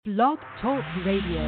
Blog Talk Radio.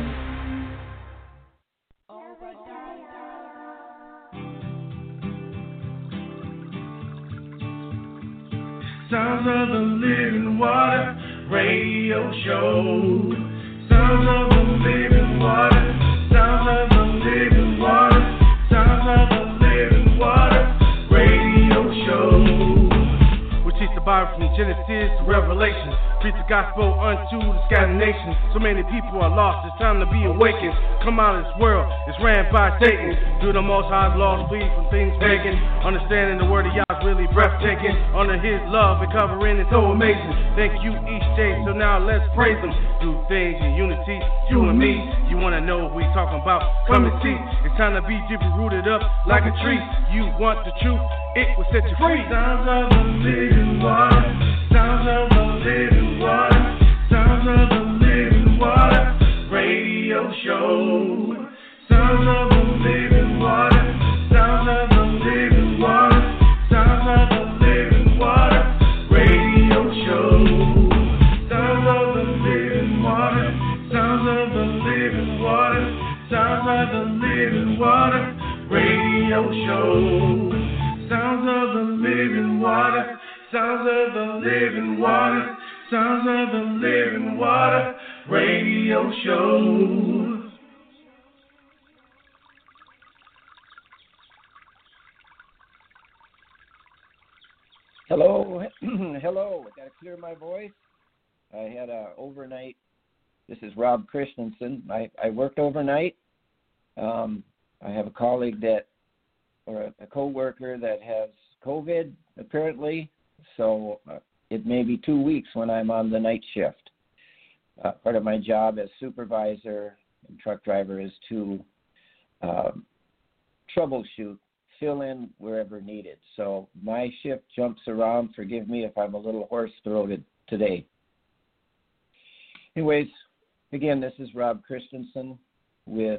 Sounds of the Living Water Radio Show. Sounds of the Living Water. Sounds of the Living Water. Sounds of the Living Water Radio Show. We teach the Bible from Genesis to Revelation. Preach the gospel unto the scattered nations. So many people are lost, it's time to be awakened. Come out of this world, it's ran by Satan. Do the Most High's laws, flee from things pagan. Understanding the word of Yah is really breathtaking. Under His love and covering is so amazing. Thank you each day, so now let's praise Him. Do things in unity, you and me. You wanna know what we talking about? Come and see. It's time to be deeply rooted up like a tree. You want the truth, it will set you free. Sounds of the living water. Sounds of the living water. Sounds of the living water radio show. Sounds of the living water. Sounds of the living water. Sounds of the living water radio show. Sounds of the living water. Sounds of the living water. Sounds of the living water radio show. Sounds of the living water. Sounds of the living water. Sounds of the living water radio show. Hello, hello. I got to clear my voice. I had a overnight. This is Rob Christensen. I worked overnight. I have a colleague or a co-worker that has COVID apparently. So it may be 2 weeks when I'm on the night shift. Part of my job as supervisor and truck driver is to troubleshoot, fill in wherever needed. So my shift jumps around. Forgive me if I'm a little hoarse-throated today. Anyways, again, this is Rob Christensen with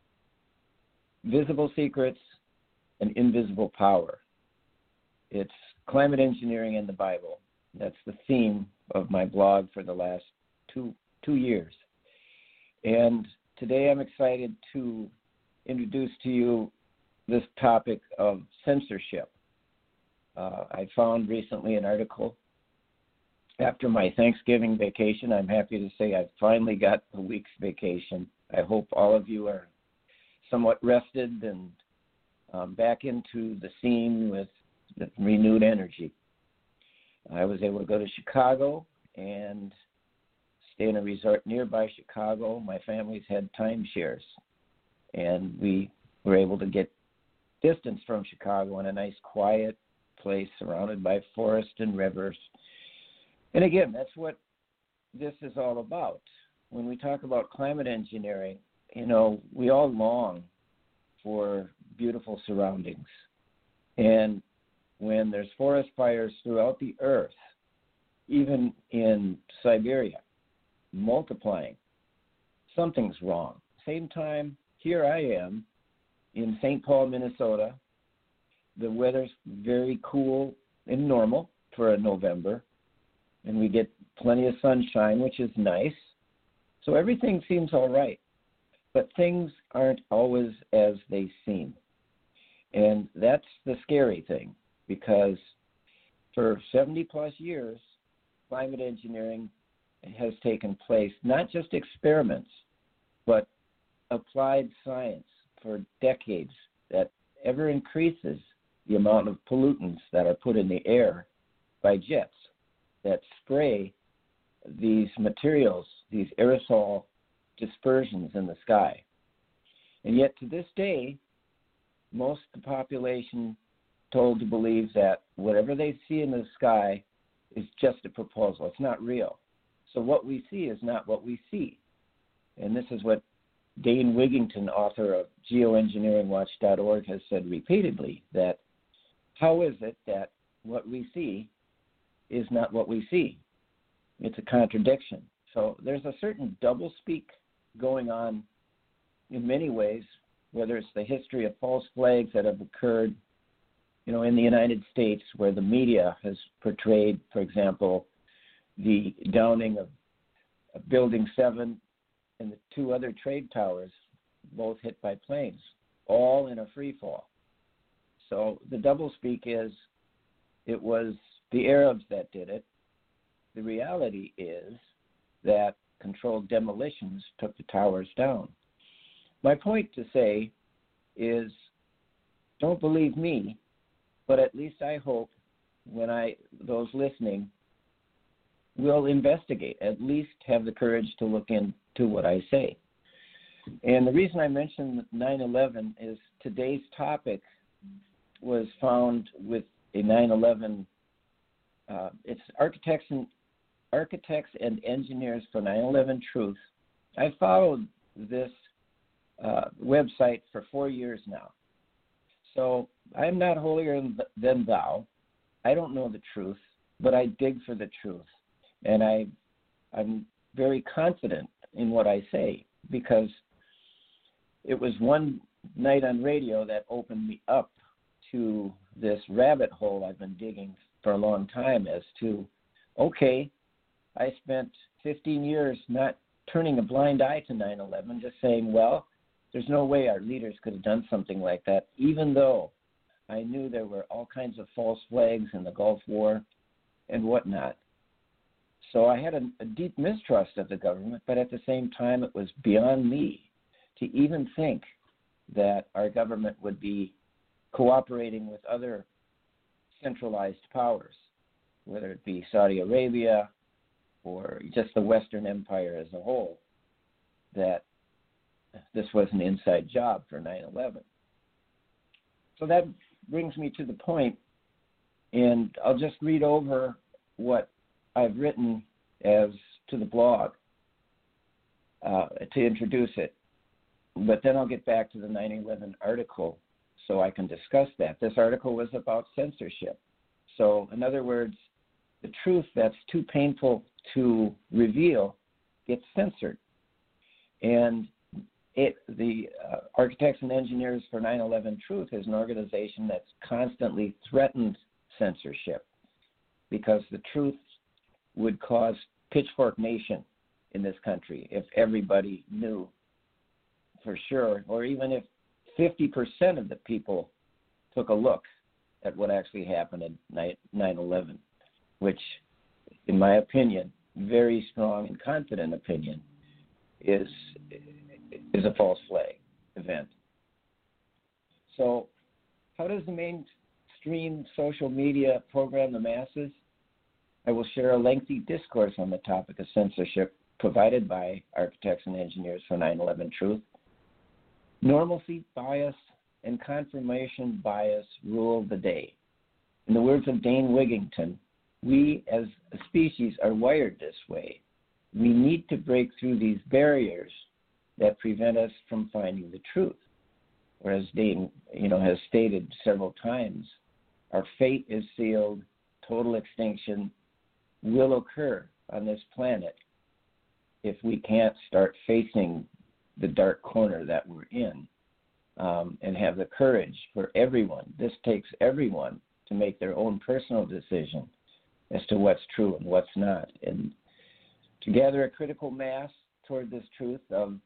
Visible Secrets and Invisible Power. It's climate engineering in the Bible. That's the theme of my blog for the last two years. And today I'm excited to introduce to you this topic of censorship. I found recently an article after my Thanksgiving vacation. I'm happy to say I've finally got a week's vacation. I hope all of you are somewhat rested and back into the scene with renewed energy. I was able to go to Chicago and stay in a resort nearby Chicago. My family's had timeshares, and we were able to get distance from Chicago in a nice quiet place surrounded by forest and rivers. And again, that's what this is all about. When we talk about climate engineering, we all long for beautiful surroundings. And when there's forest fires throughout the earth, even in Siberia, multiplying, something's wrong. Same time, here I am in St. Paul, Minnesota. The weather's very cool and normal for a November, and we get plenty of sunshine, which is nice. So everything seems all right, but things aren't always as they seem. And that's the scary thing, because for 70-plus years, climate engineering has taken place, not just experiments, but applied science for decades that ever increases the amount of pollutants that are put in the air by jets that spray these materials, these aerosol dispersions in the sky. And yet to this day, most of the population told to believe that whatever they see in the sky is just a proposal. It's not real. So what we see is not what we see. And this is what Dane Wigington, author of geoengineeringwatch.org, has said repeatedly, that how is it that what we see is not what we see? It's a contradiction. So there's a certain doublespeak going on in many ways, whether it's the history of false flags that have occurred, in the United States, where the media has portrayed, for example, the downing of Building 7 and the 2 other trade towers both hit by planes, all in a free fall. So the doublespeak is it was the Arabs that did it. The reality is that controlled demolitions took the towers down. My point to say is, don't believe me, but at least I hope those listening will investigate, at least have the courage to look into what I say. And the reason I mentioned 9/11 is today's topic was found with a 9/11. It's Architects and Engineers for 9/11 Truth. I followed this website for 4 years now. So I'm not holier than thou. I don't know the truth, but I dig for the truth. And I'm very confident in what I say, because it was one night on radio that opened me up to this rabbit hole I've been digging for a long time as to, okay, I spent 15 years not turning a blind eye to 9/11, just saying, well, there's no way our leaders could have done something like that, even though I knew there were all kinds of false flags in the Gulf War and whatnot. So I had a deep mistrust of the government, but at the same time, it was beyond me to even think that our government would be cooperating with other centralized powers, whether it be Saudi Arabia or just the Western Empire as a whole, that this was an inside job for 9/11. So that brings me to the point, and I'll just read over what I've written as to the blog to introduce it. But then I'll get back to the 9/11 article so I can discuss that. This article was about censorship. So in other words, the truth that's too painful to reveal gets censored. And the Architects and Engineers for 9/11 Truth is an organization that's constantly threatened censorship, because the truth would cause Pitchfork Nation in this country if everybody knew for sure, or even if 50% of the people took a look at what actually happened in 9/11, which, in my opinion, very strong and confident opinion, is a false flag event. So how does the mainstream social media program the masses? I will share a lengthy discourse on the topic of censorship provided by Architects and Engineers for 9/11 Truth. Normalcy bias and confirmation bias rule the day. In the words of Dane Wigington, we as a species are wired this way. We need to break through these barriers that prevent us from finding the truth. Whereas Dane, has stated several times, our fate is sealed, total extinction will occur on this planet if we can't start facing the dark corner that we're in, and have the courage for everyone. This takes everyone to make their own personal decision as to what's true and what's not, and to gather a critical mass toward this truth of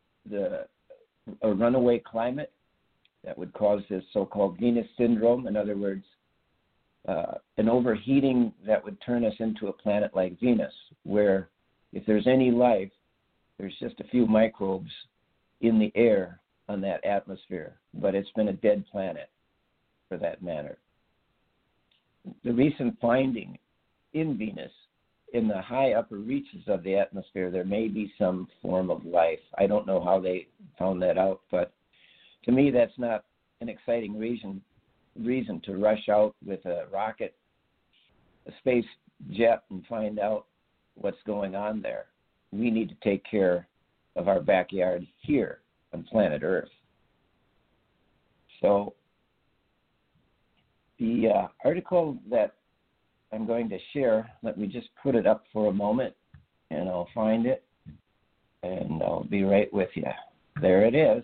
a runaway climate that would cause this so-called Venus syndrome. In other words, an overheating that would turn us into a planet like Venus, where if there's any life, there's just a few microbes in the air on that atmosphere, but it's been a dead planet for that matter. The recent finding in Venus, in the high upper reaches of the atmosphere, there may be some form of life. I don't know how they found that out, but to me that's not an exciting reason to rush out with a rocket, a space jet, and find out what's going on there. We need to take care of our backyard here on planet Earth. So the article that I'm going to share, let me just put it up for a moment, and I'll find it, and I'll be right with you. There it is.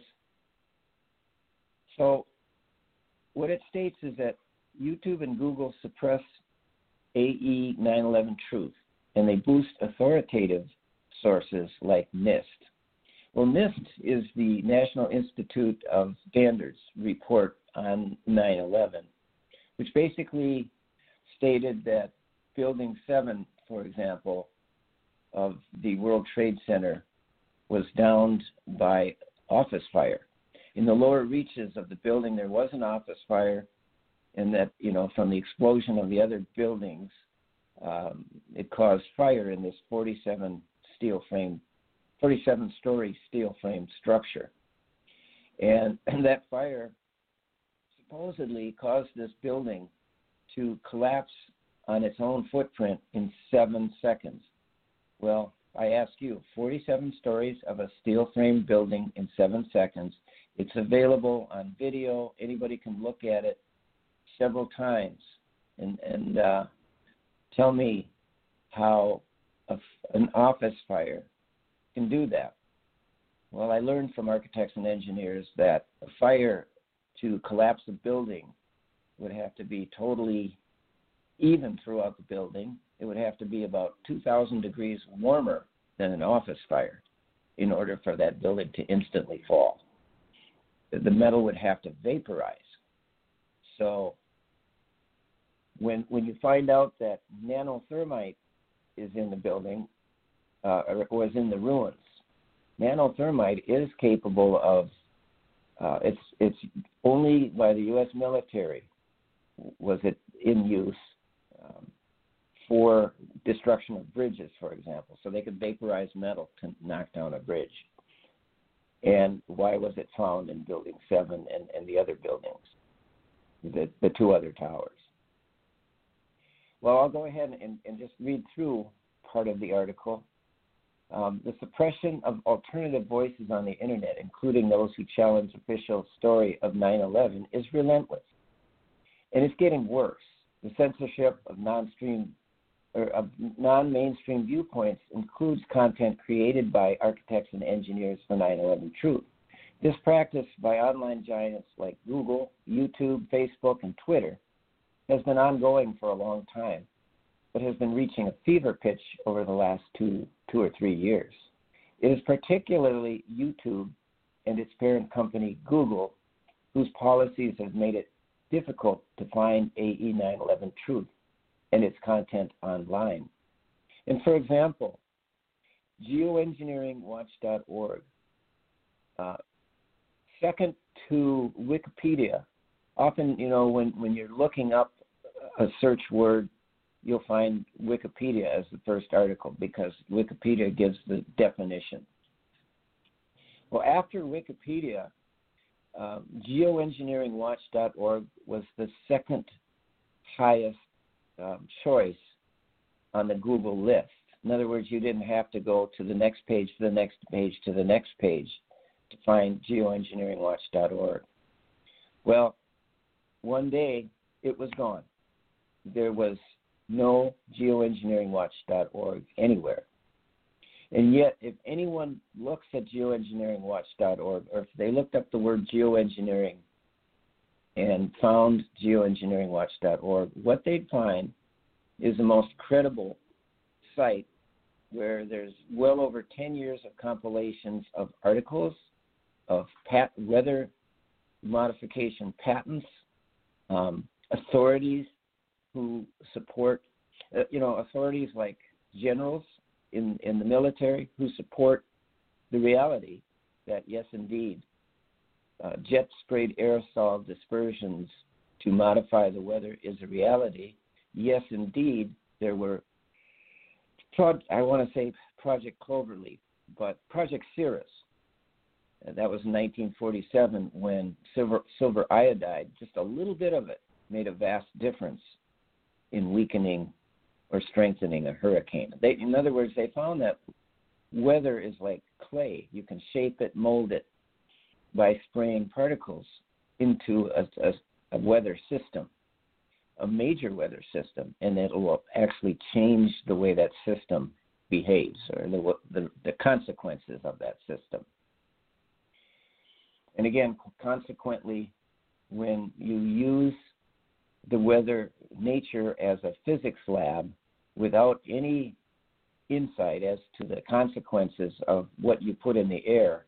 So what it states is that YouTube and Google suppress AE 9/11 Truth, and they boost authoritative sources like NIST. Well, NIST is the National Institute of Standards report on 9/11, which basically stated that Building 7, for example, of the World Trade Center was downed by office fire. In the lower reaches of the building, there was an office fire, and that, from the explosion of the other buildings, it caused fire in this 47-story steel frame structure. And that fire supposedly caused this building to collapse on its own footprint in 7 seconds. Well, I ask you, 47 stories of a steel frame building in 7 seconds. It's available on video. Anybody can look at it several times and tell me how an office fire can do that. Well, I learned from architects and engineers that a fire to collapse a building would have to be totally even throughout the building. It would have to be about 2,000 degrees warmer than an office fire in order for that building to instantly fall. The metal would have to vaporize. So when you find out that nanothermite is in the building, or was in the ruins, nanothermite is capable of, it's only by the U.S. military was it in use for destruction of bridges, for example. So they could vaporize metal to knock down a bridge. And why was it found in Building 7 and the other buildings, the 2 other towers? Well, I'll go ahead and just read through part of the article. The suppression of alternative voices on the internet, including those who challenge official story of 9/11, is relentless. And it's getting worse. The censorship of non-mainstream viewpoints includes content created by architects and engineers for 9/11 Truth. This practice by online giants like Google, YouTube, Facebook, and Twitter has been ongoing for a long time, but has been reaching a fever pitch over the last two or 3 years. It is particularly YouTube and its parent company, Google, whose policies have made it difficult to find AE 9/11 Truth and its content online. And for example, geoengineeringwatch.org, second to Wikipedia. Often, when you're looking up a search word, you'll find Wikipedia as the first article because Wikipedia gives the definition. Well, after Wikipedia, geoengineeringwatch.org was the second highest choice on the Google list. In other words, you didn't have to go to the next page, to the next page, to the next page to find geoengineeringwatch.org. Well, one day it was gone. There was no geoengineeringwatch.org anywhere. And yet, if anyone looks at geoengineeringwatch.org, or if they looked up the word geoengineering and found geoengineeringwatch.org, what they'd find is the most credible site where there's well over 10 years of compilations of articles, of weather modification patents, authorities who support, authorities like generals in the military who support the reality that, yes, indeed, jet-sprayed aerosol dispersions to modify the weather is a reality. Yes, indeed, there were, I want to say Project Cloverleaf, but Project Cirrus. That was in 1947 when silver iodide, just a little bit of it, made a vast difference in weakening or strengthening a hurricane. In other words, they found that weather is like clay. You can shape it, mold it by spraying particles into a weather system, a major weather system, and it will actually change the way that system behaves or the consequences of that system. And again, consequently, when you use the weather nature as a physics lab without any insight as to the consequences of what you put in the air,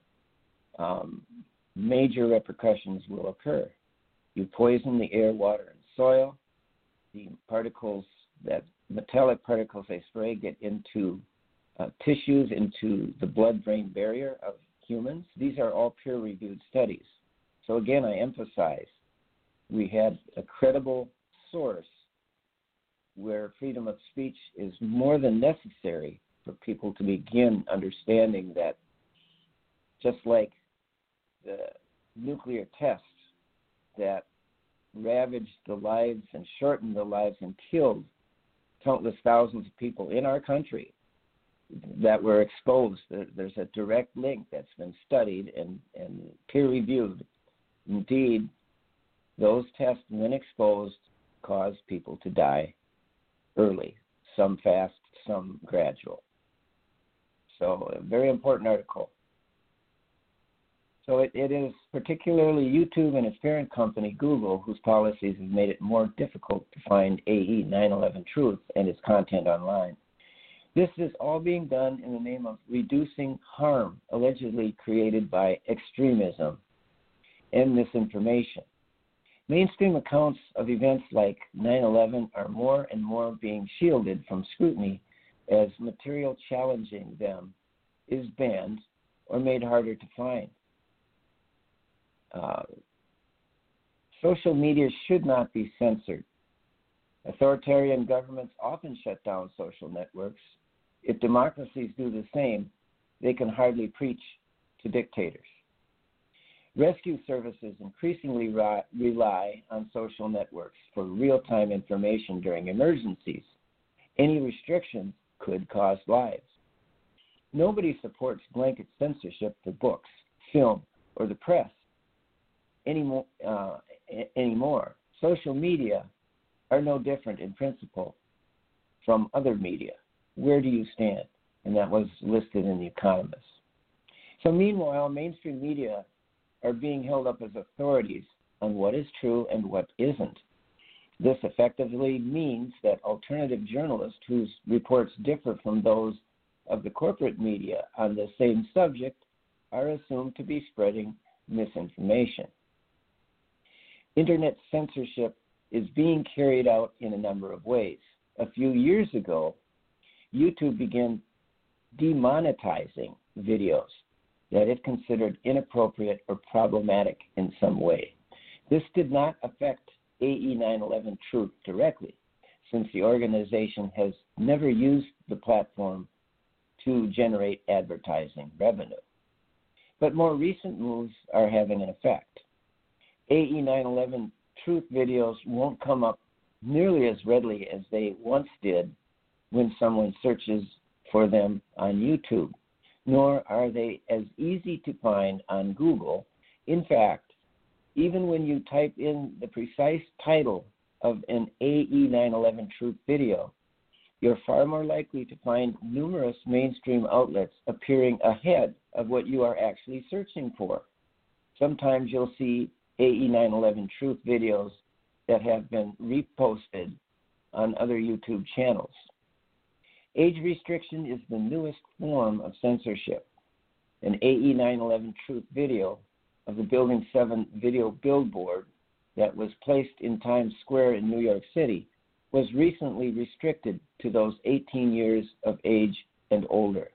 major repercussions will occur. You poison the air, water, and soil. The particles, that metallic particles they spray, get into tissues, into the blood-brain barrier of humans. These are all peer-reviewed studies. So again, I emphasize, we had a credible source where freedom of speech is more than necessary for people to begin understanding that just like the nuclear tests that ravaged the lives and shortened the lives and killed countless thousands of people in our country that were exposed. There's a direct link that's been studied and peer-reviewed. Indeed, those tests, when exposed, caused people to die early, some fast, some gradual. So a very important article. So it is particularly YouTube and its parent company, Google, whose policies have made it more difficult to find AE 9/11 truth and its content online. This is all being done in the name of reducing harm allegedly created by extremism and misinformation. Mainstream accounts of events like 9/11 are more and more being shielded from scrutiny as material challenging them is banned or made harder to find. Social media should not be censored. Authoritarian governments often shut down social networks. If democracies do the same, they can hardly preach to dictators. Rescue services increasingly rely on social networks for real-time information during emergencies. Any restrictions could cost lives. Nobody supports blanket censorship for books, film, or the press anymore. Social media are no different in principle from other media. Where do you stand? And that was listed in The Economist. So meanwhile, mainstream media are being held up as authorities on what is true and what isn't. This effectively means that alternative journalists whose reports differ from those of the corporate media on the same subject are assumed to be spreading misinformation. Internet censorship is being carried out in a number of ways. A few years ago, YouTube began demonetizing videos that it considered inappropriate or problematic in some way. This did not affect AE 9/11 Truth directly, since the organization has never used the platform to generate advertising revenue. But more recent moves are having an effect. AE 9/11 Truth videos won't come up nearly as readily as they once did when someone searches for them on YouTube, nor are they as easy to find on Google. In fact, even when you type in the precise title of an AE 9/11 Truth video, you're far more likely to find numerous mainstream outlets appearing ahead of what you are actually searching for. Sometimes you'll see AE 9/11 Truth videos that have been reposted on other YouTube channels. Age restriction is the newest form of censorship. An AE 9/11 Truth video of the Building 7 video billboard that was placed in Times Square in New York City was recently restricted to those 18 years of age and older.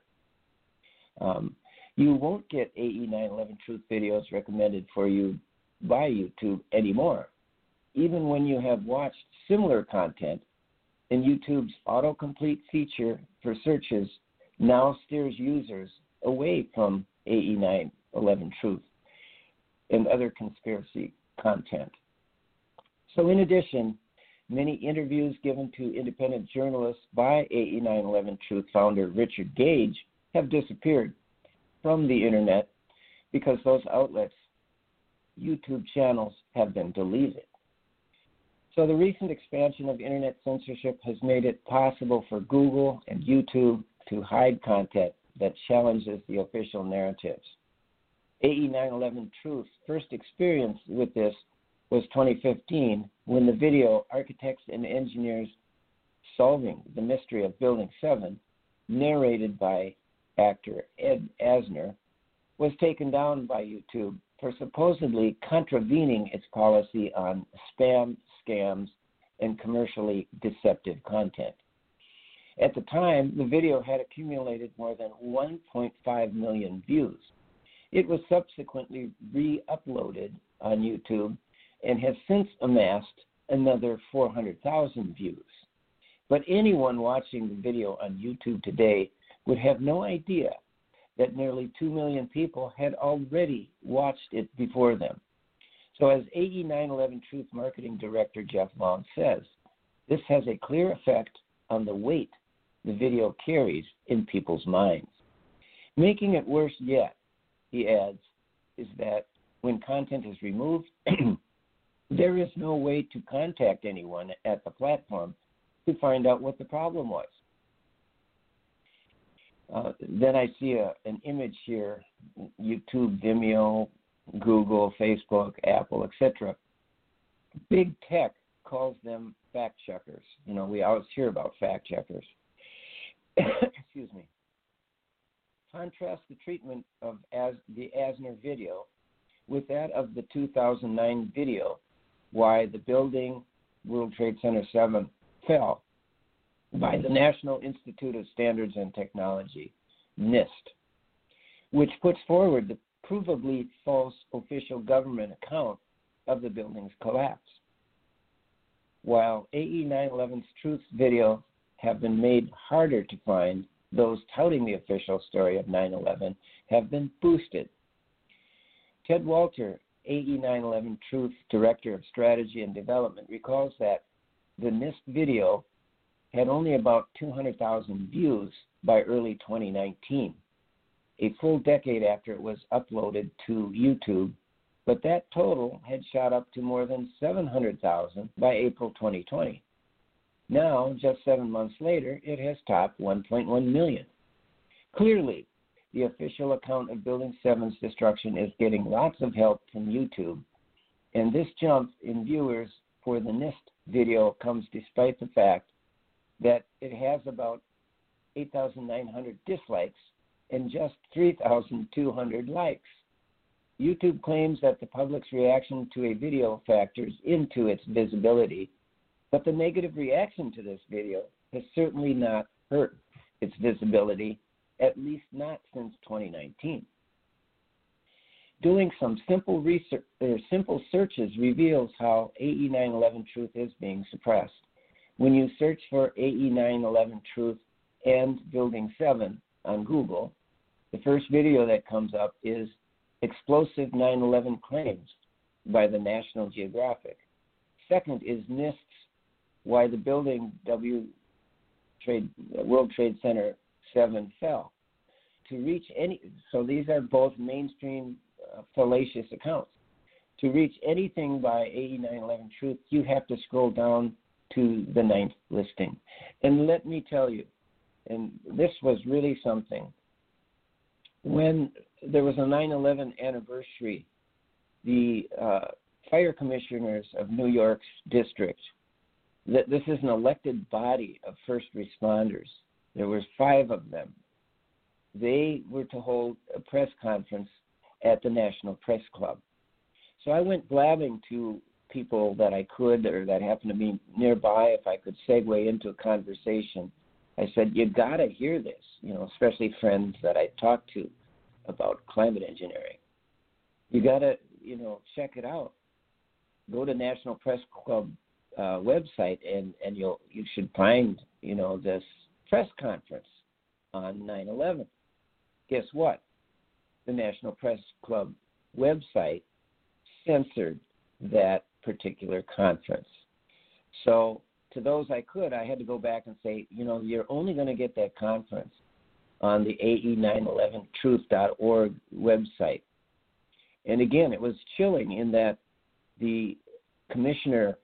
You won't get AE 9/11 Truth videos recommended for you by YouTube anymore, even when you have watched similar content. And YouTube's autocomplete feature for searches now steers users away from AE 9/11 Truth and other conspiracy content. So in addition, many interviews given to independent journalists by AE 9/11 Truth founder Richard Gage have disappeared from the internet because those outlets' YouTube channels have been deleted. So the recent expansion of internet censorship has made it possible for Google and YouTube to hide content that challenges the official narratives. AE 9/11 Truth's first experience with this was 2015, when the video Architects and Engineers Solving the Mystery of Building 7 narrated by actor Ed Asner, was taken down by YouTube for supposedly contravening its policy on spam, scams, and commercially deceptive content. At the time, the video had accumulated more than 1.5 million views. It was subsequently re-uploaded on YouTube and has since amassed another 400,000 views. But anyone watching the video on YouTube today would have no idea that nearly 2 million people had already watched it before them. So as AE 9/11 Truth Marketing Director Jeff Long says, this has a clear effect on the weight the video carries in people's minds. Making it worse yet, he adds, is that when content is removed, there is no way to contact anyone at the platform to find out what the problem was. Then I see an image here, YouTube, Vimeo, Google, Facebook, Apple, etc. Big tech calls them fact checkers. We always hear about fact checkers. Excuse me. Contrast the treatment of the Asner video with that of the 2009 video, why the building World Trade Center 7 fell, by the National Institute of Standards and Technology, NIST, which puts forward the provably false official government account of the building's collapse. While AE 9/11's truth videos have been made harder to find, those touting the official story of 9/11 have been boosted. Ted Walter, AE 9/11 Truth Director of Strategy and Development, recalls that the NIST video had only about 200,000 views by early 2019, a full decade after it was uploaded to YouTube, but that total had shot up to more than 700,000 by April 2020. Now, just 7 months later, it has topped 1.1 million. Clearly, the official account of Building 7's destruction is getting lots of help from YouTube, and this jump in viewers for the NIST video comes despite the fact that it has about 8,900 dislikes and just 3,200 likes. YouTube claims that the public's reaction to a video factors into its visibility, but the negative reaction to this video has certainly not hurt its visibility, at least not since 2019. Doing some simple searches reveals how AE 9/11 Truth is being suppressed. When you search for AE 9/11 Truth and Building 7 on Google, the first video that comes up is Explosive 9/11 Claims by the National Geographic. Second is NIST's Why the Building World Trade Center 7 Fell. So these are both mainstream fallacious accounts. To reach anything by AE 9/11 Truth, you have to scroll down to the 9th listing. And let me tell you, and this was really something, when there was a 9/11 anniversary, the fire commissioners of New York's district, this is an elected body of first responders. There were 5 of them. They were to hold a press conference at the National Press Club. So I went blabbing to people that I could or that happened to be nearby, if I could segue into a conversation. I said, you got to hear this, especially friends that I talked to about climate engineering. You got to, check it out. Go to National Press Club website and you should find, this press conference on 9/11. Guess what? The National Press Club website censored that particular conference. So to those I had to go back and say, you're only going to get that conference on the AE911truth.org website. And again, it was chilling in that the commissioner,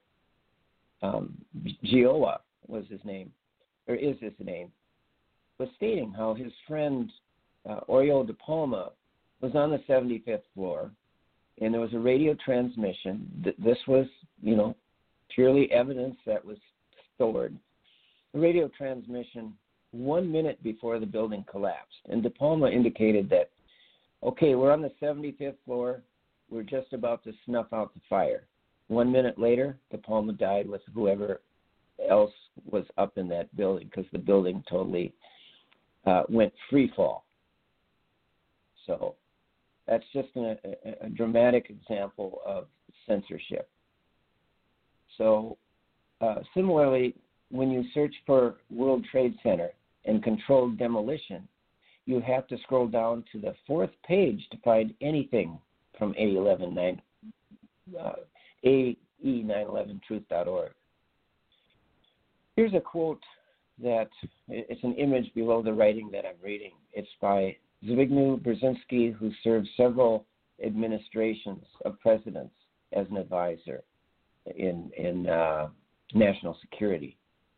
Gioia was his name, or is his name, was stating how his friend Oriol de Palma was on the 75th floor, and there was a radio transmission. This was, purely evidence that was stored. A radio transmission 1 minute before the building collapsed. And De Palma indicated that, okay, we're on the 75th floor. We're just about to snuff out the fire. 1 minute later, De Palma died with whoever else was up in that building because the building totally went free fall. So that's just a dramatic example of censorship. So similarly, when you search for World Trade Center and controlled demolition, you have to scroll down to the 4th page to find anything from AE911truth.org. Here's a quote that it's an image below the writing that I'm reading. It's by Zbigniew Brzezinski, who served several administrations of presidents as an advisor in national security.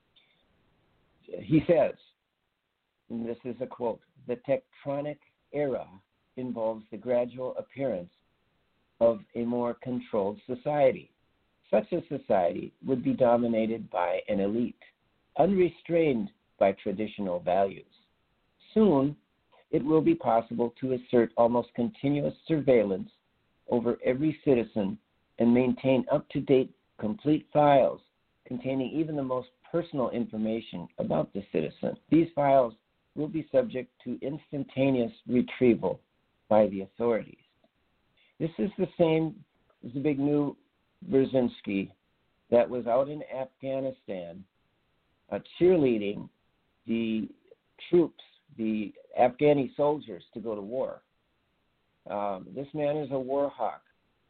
He says, and this is a quote, "The tectonic era involves the gradual appearance of a more controlled society. Such a society would be dominated by an elite, unrestrained by traditional values. Soon, it will be possible to assert almost continuous surveillance over every citizen and maintain up-to-date, complete files containing even the most personal information about the citizen. These files will be subject to instantaneous retrieval by the authorities." This is the same Zbigniew Brzezinski that was out in Afghanistan cheerleading the troops, the Afghani soldiers, to go to war. This man is a war hawk.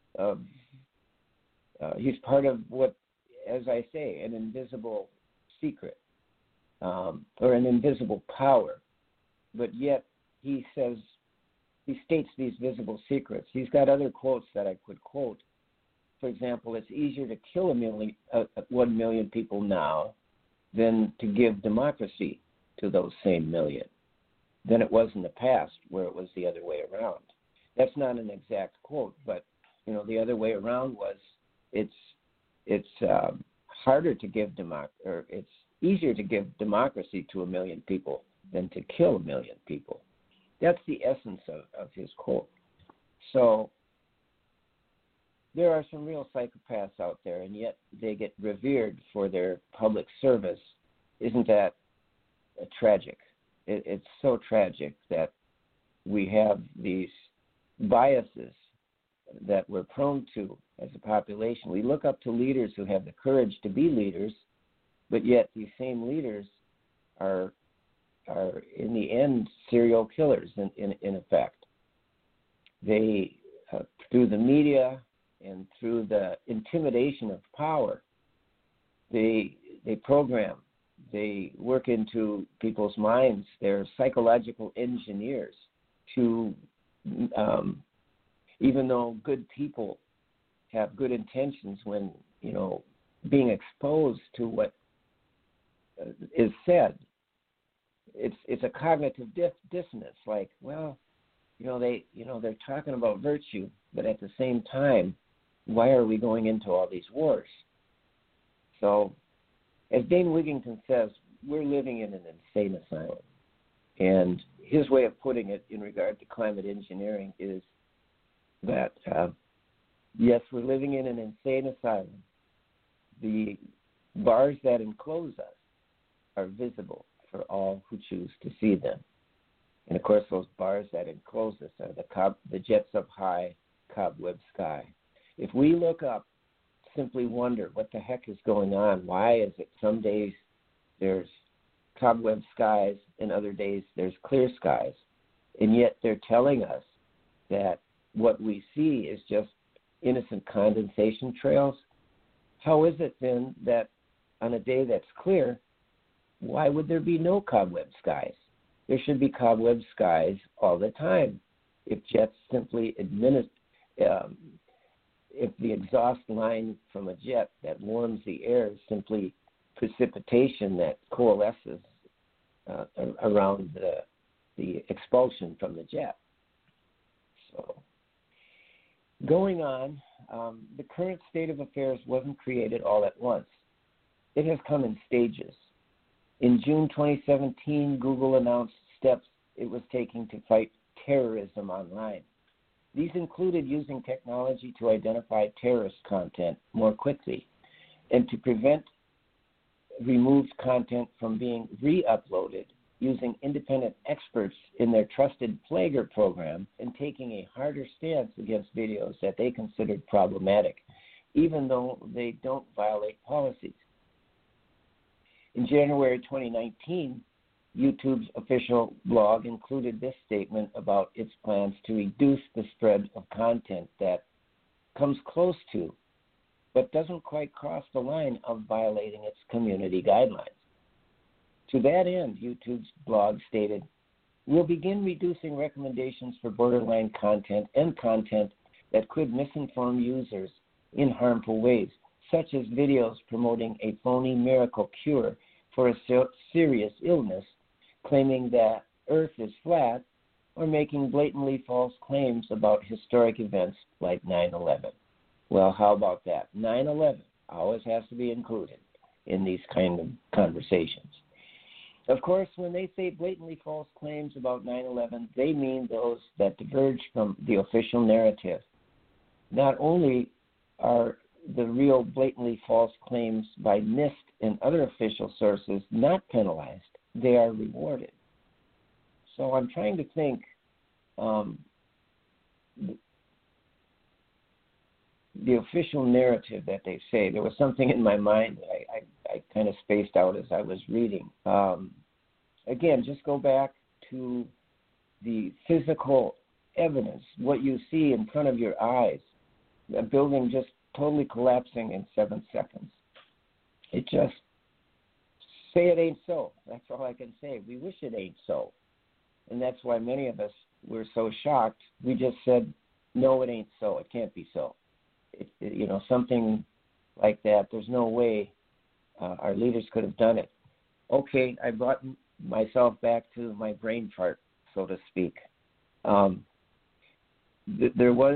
He's part of what, as I say, an invisible secret or an invisible power. But yet he states these visible secrets. He's got other quotes that I could quote. For example, it's easier to kill 1 million people now than to give democracy to those same million than it was in the past, where it was the other way around. That's not an exact quote, but the other way around was it's harder to give it's easier to give democracy to 1 million people than to kill 1 million people. That's the essence of his quote. So there are some real psychopaths out there, and yet they get revered for their public service. Isn't that tragic? It's so tragic that we have these biases that we're prone to as a population. We look up to leaders who have the courage to be leaders, but yet these same leaders are in the end serial killers in effect. They through the media and through the intimidation of power, they program, they work into people's minds. They're psychological engineers to, even though good people have good intentions, when being exposed to what is said, it's a cognitive dissonance. Like, well, they're talking about virtue, but at the same time, why are we going into all these wars? So, as Dane Wigington says, we're living in an insane asylum. And his way of putting it in regard to climate engineering is that, yes, we're living in an insane asylum. The bars that enclose us are visible for all who choose to see them. And, of course, those bars that enclose us are the jets up high, cobweb sky. If we look up, simply wonder what the heck is going on. Why is it some days there's cobweb skies and other days there's clear skies? And yet they're telling us that what we see is just innocent condensation trails. How is it then that on a day that's clear, why would there be no cobweb skies? There should be cobweb skies all the time. If jets simply if the exhaust line from a jet that warms the air is simply precipitation that coalesces around the expulsion from the jet. So, going on, the current state of affairs wasn't created all at once. It has come in stages. In June 2017, Google announced steps it was taking to fight terrorism online. These included using technology to identify terrorist content more quickly and to prevent removed content from being re-uploaded using independent experts in their trusted flagger program and taking a harder stance against videos that they considered problematic, even though they don't violate policies. In January 2019, YouTube's official blog included this statement about its plans to reduce the spread of content that comes close to, but doesn't quite cross the line of violating its community guidelines. To that end, YouTube's blog stated, "We'll begin reducing recommendations for borderline content and content that could misinform users in harmful ways, such as videos promoting a phony miracle cure for a serious illness, claiming that Earth is flat, or making blatantly false claims about historic events like 9/11. Well, how about that? 9/11 always has to be included in these kind of conversations. Of course, when they say blatantly false claims about 9/11, they mean those that diverge from the official narrative. Not only are the real blatantly false claims by NIST and other official sources not penalized, they are rewarded. So I'm trying to think the official narrative that they say. There was something in my mind that I kind of spaced out as I was reading. Again, just go back to the physical evidence, what you see in front of your eyes, a building just totally collapsing in 7 seconds. It just, say it ain't so. That's all I can say. We wish it ain't so. And that's why many of us were so shocked. We just said, no, it ain't so. It can't be so. Something like that. There's no way our leaders could have done it. Okay, I brought myself back to my brain fart, so to speak. There was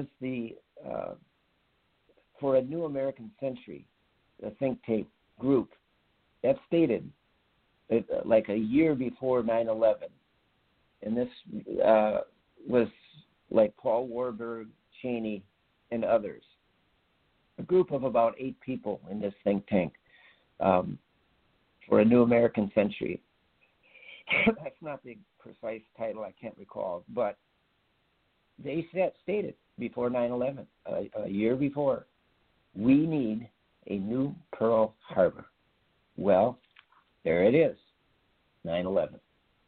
for a New American Century, a think tank group, that stated like a year before 9/11, and this was like Paul Warburg, Cheney, and others, a group of about 8 people in this think tank for a New American Century. That's not the precise title, I can't recall, but they stated before 9/11, a year before, we need a new Pearl Harbor. Well, there it is, 9/11.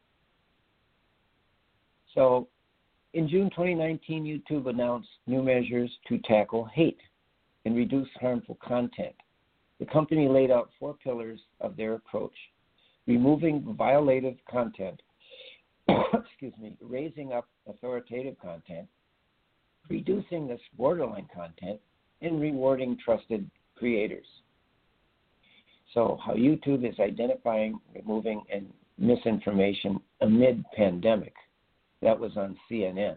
So in June 2019, YouTube announced new measures to tackle hate and reduce harmful content. The company laid out 4 pillars of their approach: removing violative content, raising up authoritative content, reducing this borderline content, and rewarding trusted creators. So how YouTube is identifying, removing, and misinformation amid pandemic. That was on CNN.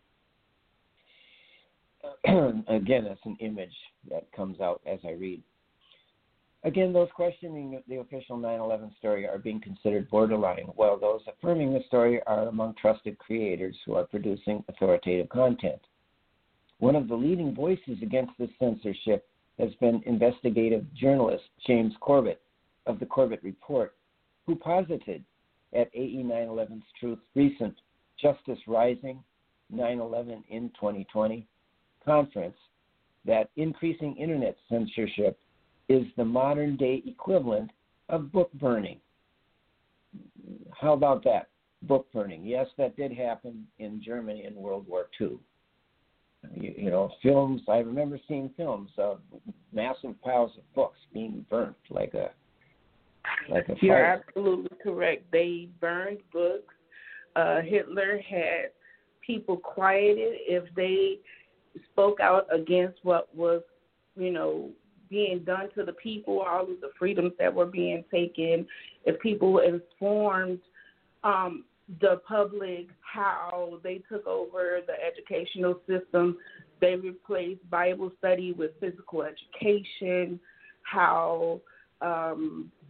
Again, that's an image that comes out as I read. Again, those questioning the official 9/11 story are being considered borderline, while those affirming the story are among trusted creators who are producing authoritative content. One of the leading voices against this censorship has been investigative journalist James Corbett of the Corbett Report, who posited at AE 9/11's Truth recent Justice Rising 9/11 in 2020 conference that increasing internet censorship is the modern-day equivalent of book burning. How about that? Book burning. Yes, that did happen in Germany in World War II. Films, I remember seeing films of massive piles of books being burnt like a fire. You're absolutely correct. They burned books. Hitler had people quieted if they spoke out against what was, being done to the people, all of the freedoms that were being taken. If people informed the public how they took over the educational system, they replaced Bible study with physical education, how,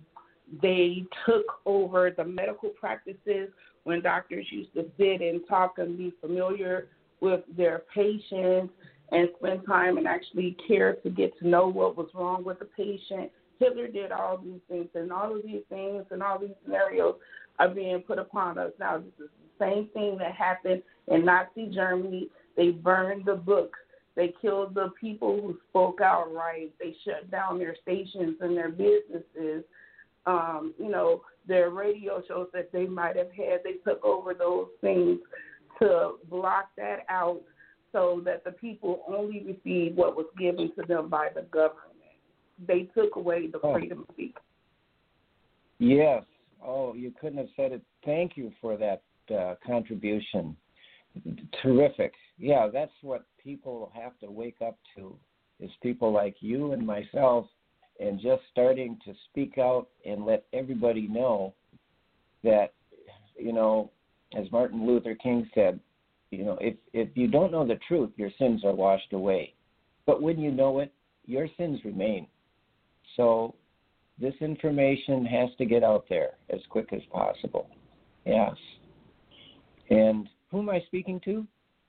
They took over the medical practices when doctors used to sit and talk and be familiar with their patients and spend time and actually care to get to know what was wrong with the patient. Hitler did all these things, and all of these things and all these scenarios are being put upon us now. This is the same thing that happened in Nazi Germany. They burned the books. They killed the people who spoke out right. They shut down their stations and their businesses. Their radio shows that they might have had, they took over those things to block that out so that the people only received what was given to them by the government. They took away the freedom of speech. Yes. Oh, you couldn't have said it. Thank you for that contribution. Terrific. Yeah, that's what people have to wake up to, is people like you and myself, and just starting to speak out and let everybody know that, as Martin Luther King said, if you don't know the truth, your sins are washed away. But when you know it, your sins remain. So this information has to get out there as quick as possible. Yes. And who am I speaking to?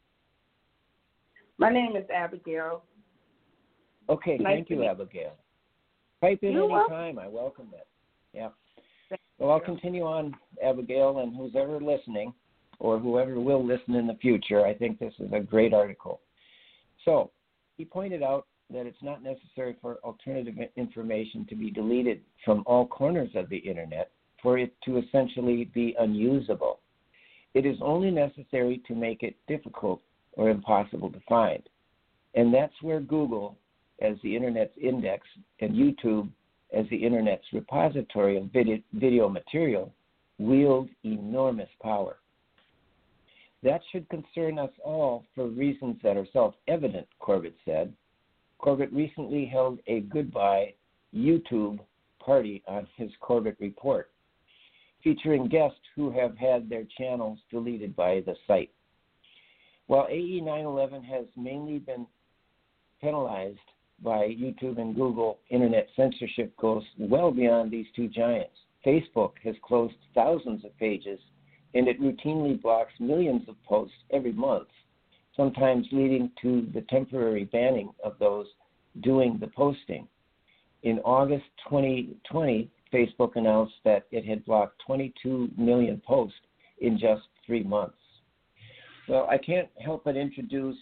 My name is Abigail. Okay, thank you, Abigail. Type in any time. I welcome it. Yeah. Well, I'll continue on, Abigail, and who's ever listening, or whoever will listen in the future. I think this is a great article. So he pointed out that it's not necessary for alternative information to be deleted from all corners of the Internet for it to essentially be unusable. It is only necessary to make it difficult or impossible to find. And that's where Google, as the Internet's index, and YouTube, as the Internet's repository of video material, wield enormous power. That should concern us all for reasons that are self-evident, Corbett said. Corbett recently held a goodbye YouTube party on his Corbett Report, featuring guests who have had their channels deleted by the site. While AE 9/11 has mainly been penalized by YouTube and Google, Internet censorship goes well beyond these two giants. Facebook has closed thousands of pages, and it routinely blocks millions of posts every month, sometimes leading to the temporary banning of those doing the posting. In August 2020, Facebook announced that it had blocked 22 million posts in just 3 months. Well, I can't help but introduce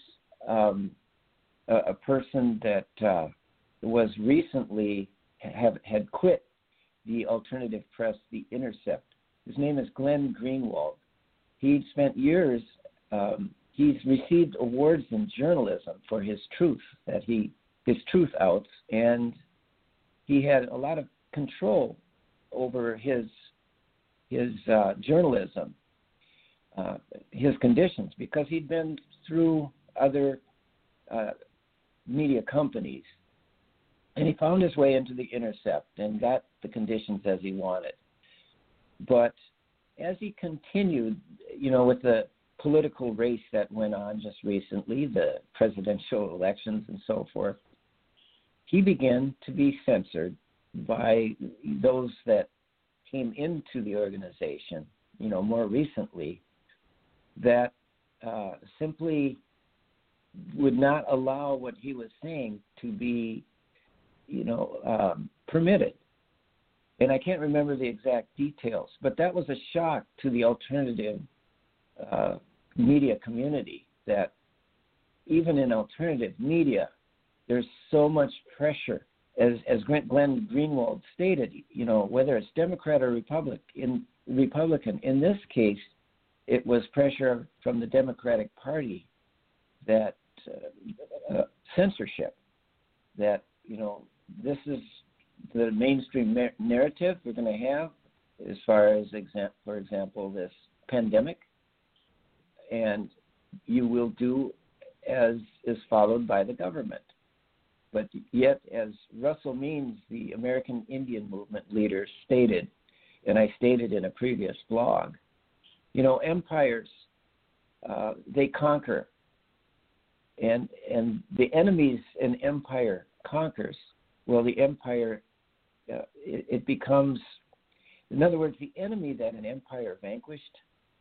a person that was recently had quit the alternative press, The Intercept. His name is Glenn Greenwald. He spent years, he's received awards in journalism for his truth outs, and he had a lot of control over his journalism, his conditions, because he'd been through other media companies, and he found his way into The Intercept and got the conditions as he wanted. But as he continued, with the political race that went on just recently, the presidential elections and so forth, he began to be censored by those that came into the organization, more recently, that simply would not allow what he was saying to be, permitted. And I can't remember the exact details, but that was a shock to the alternative media community, that even in alternative media, there's so much pressure. As Glenn Greenwald stated, whether it's Democrat or Republican, in this case, it was pressure from the Democratic Party that censorship, that, this is the mainstream narrative we're going to have as far as, for example, this pandemic, and you will do as is followed by the government. But yet, as Russell Means, the American Indian Movement leader, stated, and I stated in a previous blog, empires, they conquer. And the enemies an empire conquers, well, the empire, it becomes In other words, the enemy that an empire vanquished,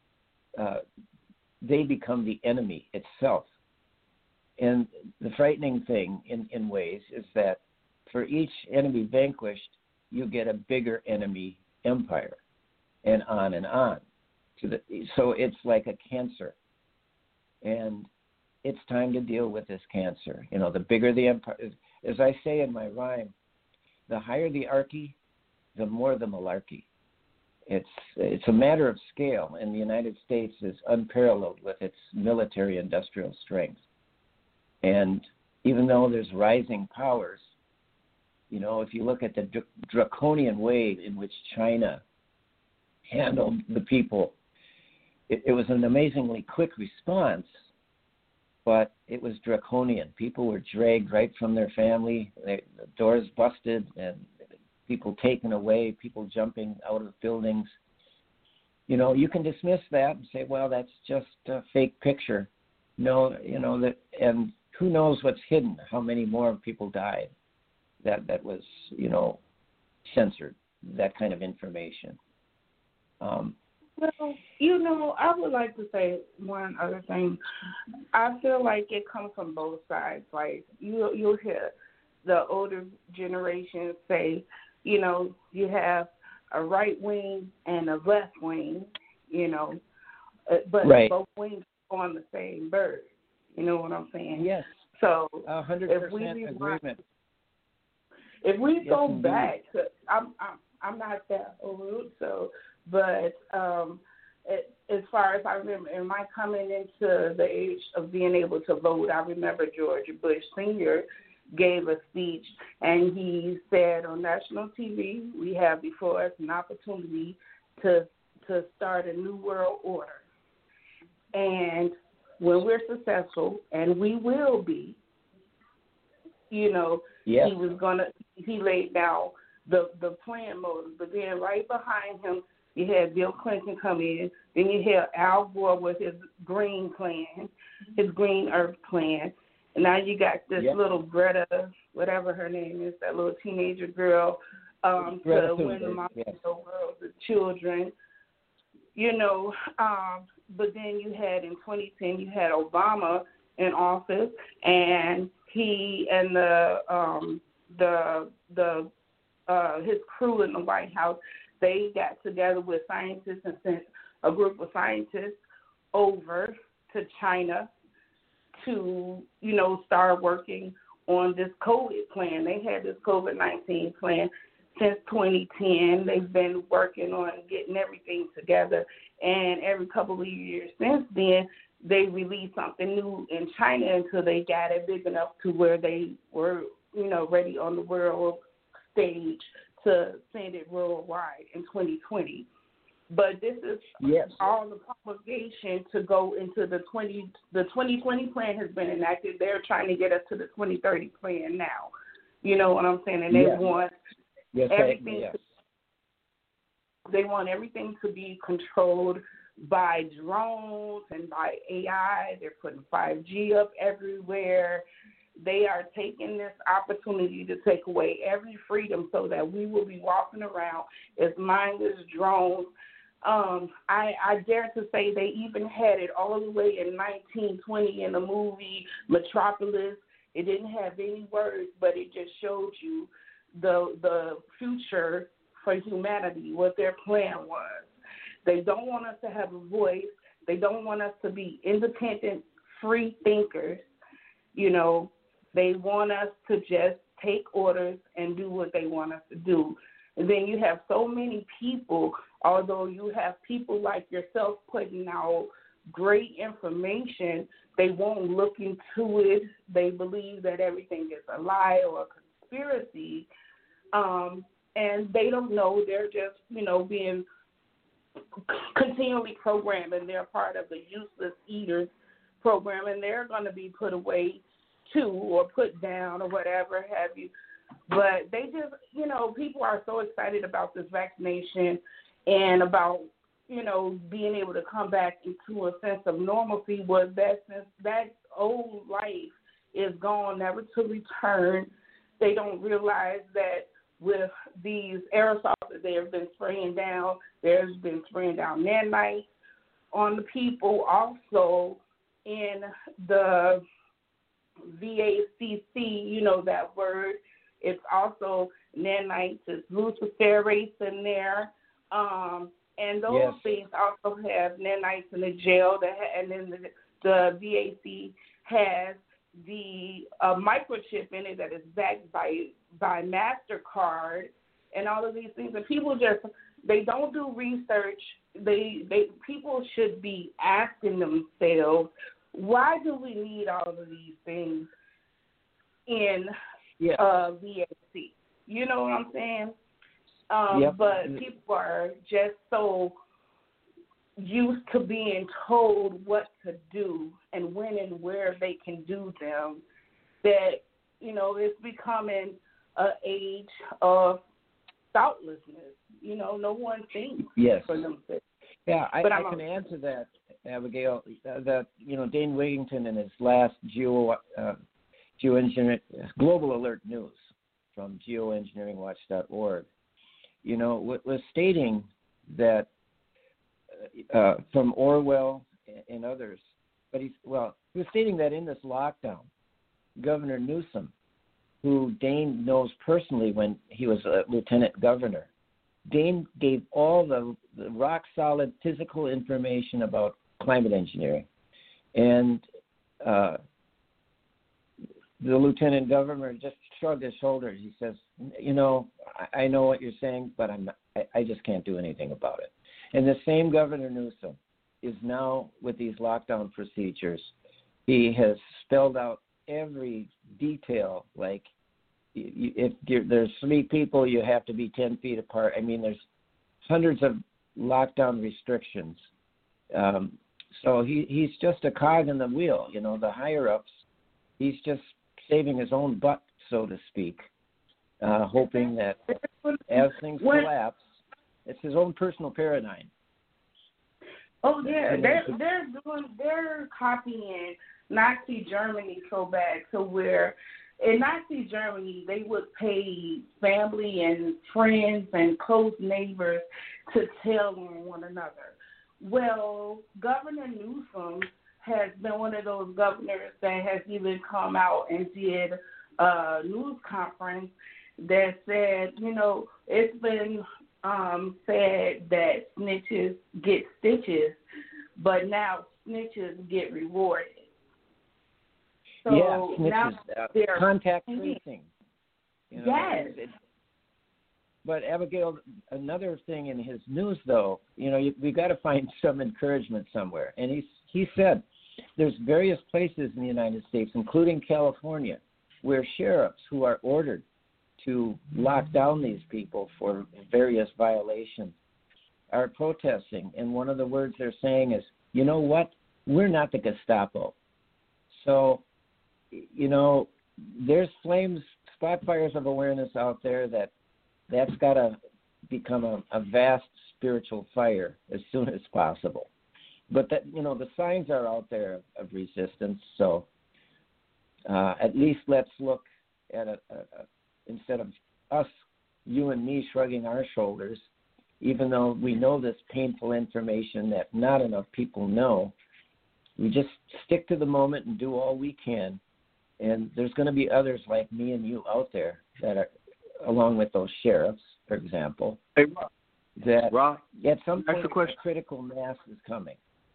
they become the enemy itself. And the frightening thing in ways is that for each enemy vanquished, you get a bigger enemy empire, and on and on. So it's like a cancer. And it's time to deal with this cancer. You know, the bigger the empire, as I say in my rhyme, the higher the archy, the more the malarkey. It's a matter of scale, and the United States is unparalleled with its military-industrial strength. And even though there's rising powers, you know, if you look at the draconian way in which China handled the people, it was an amazingly quick response, but it was draconian. People were dragged right from their family, the doors busted, and people taken away, people jumping out of buildings. You know, you can dismiss that and say, well, that's just a fake picture. No, you know, that, and who knows what's hidden, how many more people died that was, you know, censored, that kind of information. Well, you know, I would like to say one other thing. I feel like it comes from both sides. Like, you'll hear the older generation say, you know, you have a right wing and a left wing, you know, but right. Both wings are on the same bird. You know what I'm saying? Yes. So 100% agreement. If we yes, go indeed. back to, I'm not that old, so, but as far as I remember, in my coming into the age of being able to vote, I remember George Bush Sr. gave a speech, and he said on national TV, we have before us an opportunity to start a new world order. And when we're successful, and we will be, you know, yes. he laid down the plan mode, but then right behind him, you had Bill Clinton come in. Then you had Al Gore with his green plan, his green earth plan. And now you got this little Greta, whatever her name is, that little teenager girl, to win the world, the children. You know, but then you had in 2010, you had Obama in office, and he and his crew in the White House, they got together with scientists and sent a group of scientists over to China to, you know, start working on this COVID plan. They had this COVID-19 plan since 2010. They've been working on getting everything together, and every couple of years since then, they released something new in China until they got it big enough to where they were, you know, ready on the world stage to send it worldwide in 2020. But this is all the promulgation to go into the 2020 plan has been enacted. They're trying to get us to the 2030 plan now. You know what I'm saying? And they want everything. They want everything to be controlled by drones and by AI. They're putting 5G up everywhere. They are taking this opportunity to take away every freedom so that we will be walking around as mindless drones. I dare to say they even had it all the way in 1920 in the movie Metropolis. It didn't have any words, but it just showed you the future for humanity, what their plan was. They don't want us to have a voice. They don't want us to be independent, free thinkers. You know, they want us to just take orders and do what they want us to do. And then you have so many people, although you have people like yourself putting out great information, they won't look into it. They believe that everything is a lie or a conspiracy. And they don't know. They're just, you know, being continually programmed, and they're part of the useless eaters program, and they're going to be put away too, or put down, or whatever have you. But they just, you know, people are so excited about this vaccination and about, you know, being able to come back into a sense of normalcy. Was that since that old life is gone, never to return. They don't realize that with these aerosols that they have been spraying down. There's been spraying down nanites on the people. Also in the VACC, you know that word. It's also nanites, it's luciferates in there. And those things also have nanites in the gel. And then the VAC has the microchip in it that is backed by MasterCard and all of these things. And people they don't do research. People should be asking themselves, why do we need all of these things in VAC? You know what I'm saying? But people are just so used to being told what to do and when and where they can do them that, you know, it's becoming an age of thoughtlessness. You know, no one thinks for themselves. Yeah, I can answer that, Abigail. That, you know, Dane Wigington in his last geoengineering Global Alert News from geoengineeringwatch.org, you know, was stating that from Orwell and others, but he was stating that in this lockdown, Governor Newsom, who Dane knows personally when he was a lieutenant governor, Dane gave all the rock-solid physical information about climate engineering. And the lieutenant governor just shrugged his shoulders. He says, you know, I know what you're saying, but I just can't do anything about it. And the same Governor Newsom is now with these lockdown procedures. He has spelled out every detail, like if there's 3 people, you have to be 10 feet apart. I mean, there's hundreds of lockdown restrictions. So he's just a cog in the wheel, you know, the higher-ups. He's just saving his own butt, so to speak, hoping that as things collapse, it's his own personal paradigm. Oh yeah, they're copying Nazi Germany so bad to where in Nazi Germany they would pay family and friends and close neighbors to tell on one another. Well, Governor Newsom has been one of those governors that has even come out and did a news conference that said, you know, it's been said that snitches get stitches, but now snitches get rewarded. So snitches, now they're contact tracing. You know, yes. But Abigail, another thing in his news, though, you know, we got to find some encouragement somewhere. And he said there's various places in the United States, including California, where sheriffs who are ordered to lock down these people for various violations are protesting. And one of the words they're saying is, you know what, we're not the Gestapo. So, you know, there's spot fires of awareness out there that's got to become a vast spiritual fire as soon as possible. But that, you know, the signs are out there of resistance. So at least let's look at instead of us, you and me, shrugging our shoulders, even though we know this painful information that not enough people know, we just stick to the moment and do all we can. And there's going to be others like me and you out there that are, along with those sheriffs, for example, that at some point a critical mass is coming.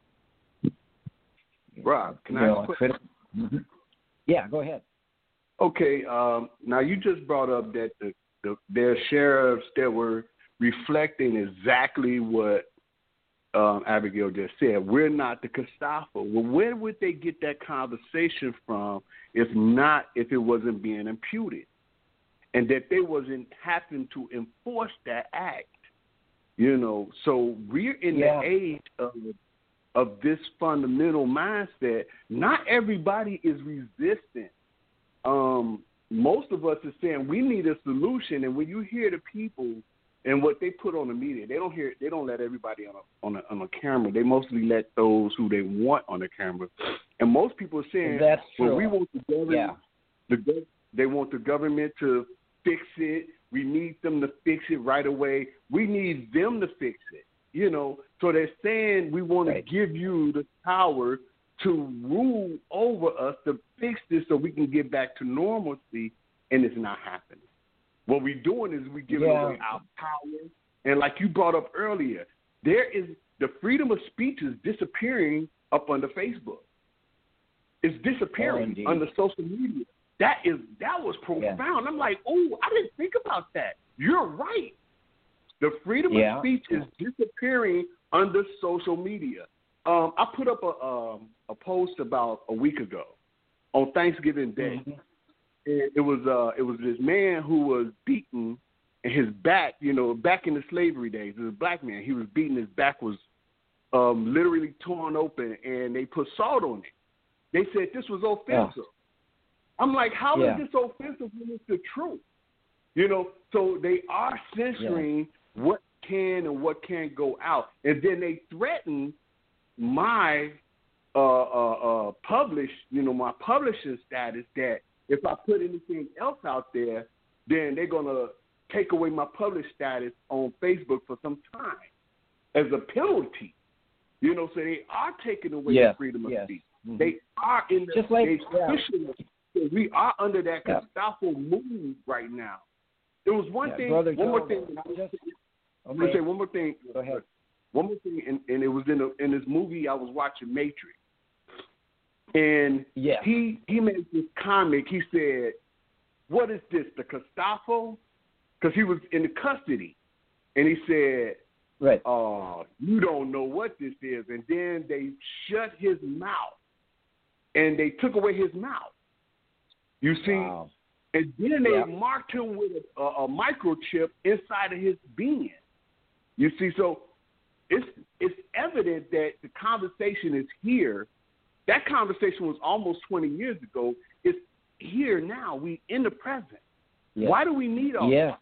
Rob, can I ask a question? Yeah, go ahead. Okay, now you just brought up that there are sheriffs that were reflecting exactly what Abigail just said. We're not the Gestapo. Well, where would they get that conversation from if it wasn't being imputed? And that they wasn't having to enforce that act, you know. So we're in the age of this fundamental mindset. Not everybody is resistant. Most of us are saying we need a solution. And when you hear the people and what they put on the media, they don't let everybody on a camera. They mostly let those who they want on the camera. And most people are saying, that's true. Well, we want the government. They want the government to fix it. We need them to fix it right away. We need them to fix it, you know. So they're saying we want to give you the power to rule over us, to fix this so we can get back to normalcy, and it's not happening. What we're doing is we're giving away our power. And like you brought up earlier, there is the freedom of speech is disappearing up under Facebook. It's disappearing under social media. That was profound. Yeah. I'm like, oh, I didn't think about that. You're right. The freedom of speech is disappearing under social media. I put up a post about a week ago on Thanksgiving Day. Mm-hmm. It was this man who was beaten, and his back, you know, back in the slavery days, it was a black man. He was beaten. His back was literally torn open, and they put salt on it. They said this was offensive. I'm like, how is this offensive when it's the truth? You know, so they are censoring what can and what can't go out. And then they threaten my my publishing status, that if I put anything else out there, then they're going to take away my published status on Facebook for some time as a penalty. You know, so they are taking away the freedom of speech. Mm-hmm. They are in the we are under that Gestapo move right now. There was one thing, one more thing. I'm going to say one more thing. Go ahead. One more thing, and it was in this movie I was watching, Matrix. And he made this comic. He said, what is this, the Gestapo? Because he was in the custody. And he said, you don't know what this is. And then they shut his mouth. And they took away his mouth. You see? Wow. And then they marked him with a microchip inside of his being. You see? So it's evident that the conversation is here. That conversation was almost 20 years ago. It's here now. We in the present. Yeah. Why do we need all that?